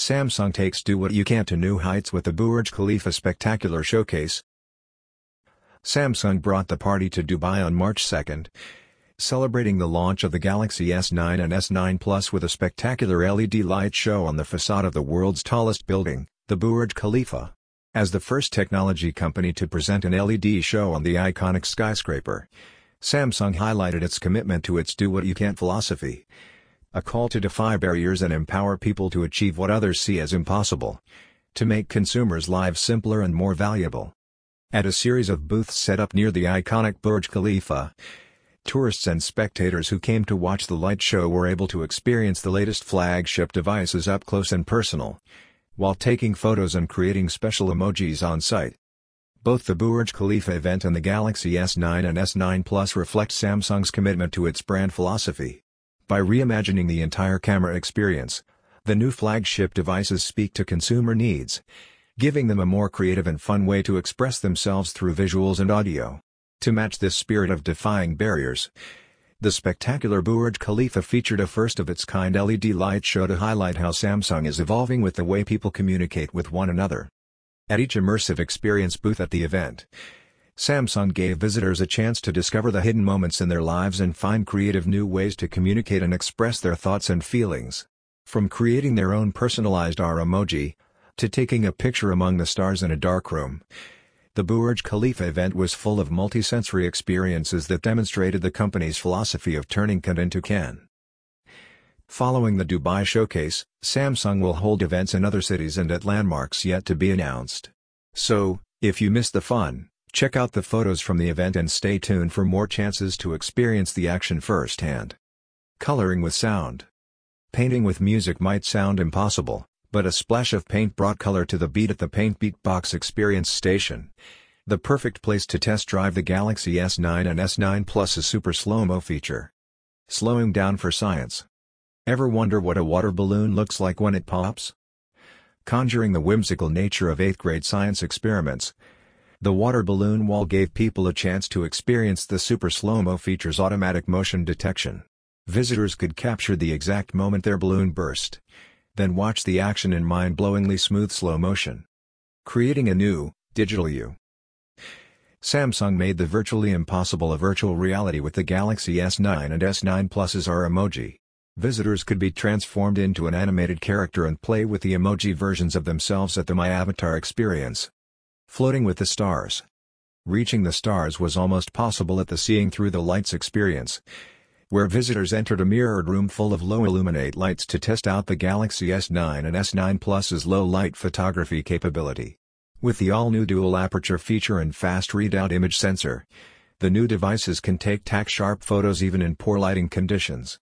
Samsung takes Do What You Can to new heights with the Burj Khalifa Spectacular Showcase. Samsung brought the party to Dubai on March 2, celebrating the launch of the Galaxy S9 and S9 Plus with a spectacular LED light show on the facade of the world's tallest building, the Burj Khalifa. As the first technology company to present an LED show on the iconic skyscraper, Samsung highlighted its commitment to its Do What You Can philosophy, a call to defy barriers and empower people to achieve what others see as impossible, to make consumers' lives simpler and more valuable. At a series of booths set up near the iconic Burj Khalifa, tourists and spectators who came to watch the light show were able to experience the latest flagship devices up close and personal, while taking photos and creating special emojis on site. Both the Burj Khalifa event and the Galaxy S9 and S9 Plus reflect Samsung's commitment to its brand philosophy. By reimagining the entire camera experience, the new flagship devices speak to consumer needs, giving them a more creative and fun way to express themselves through visuals and audio. To match this spirit of defying barriers, the spectacular Burj Khalifa featured a first-of-its-kind LED light show to highlight how Samsung is evolving with the way people communicate with one another. At each immersive experience booth at the event, Samsung gave visitors a chance to discover the hidden moments in their lives and find creative new ways to communicate and express their thoughts and feelings. From creating their own personalized R emoji, to taking a picture among the stars in a dark room, the Burj Khalifa event was full of multi-sensory experiences that demonstrated the company's philosophy of turning can into can. Following the Dubai showcase, Samsung will hold events in other cities and at landmarks yet to be announced. So, if you missed the fun, check out the photos from the event and stay tuned for more chances to experience the action firsthand. Coloring with sound. Painting with music might sound impossible, but a splash of paint brought color to the beat at the Paint Beatbox Experience Station, the perfect place to test drive the Galaxy S9 and S9 Plus's super slow-mo feature. Slowing down for science. Ever wonder what a water balloon looks like when it pops? Conjuring the whimsical nature of 8th grade science experiments, the water balloon wall gave people a chance to experience the super slow-mo feature's automatic motion detection. Visitors could capture the exact moment their balloon burst, then watch the action in mind-blowingly smooth slow motion. Creating a new, digital you. Samsung made the virtually impossible a virtual reality with the Galaxy S9 and S9 Plus's R emoji. Visitors could be transformed into an animated character and play with the emoji versions of themselves at the My Avatar experience. Floating with the stars. Reaching the stars was almost possible at the Seeing Through the Lights experience, where visitors entered a mirrored room full of low-illuminate lights to test out the Galaxy S9 and S9 Plus's low-light photography capability. With the all-new dual-aperture feature and fast readout image sensor, the new devices can take tack-sharp photos even in poor lighting conditions.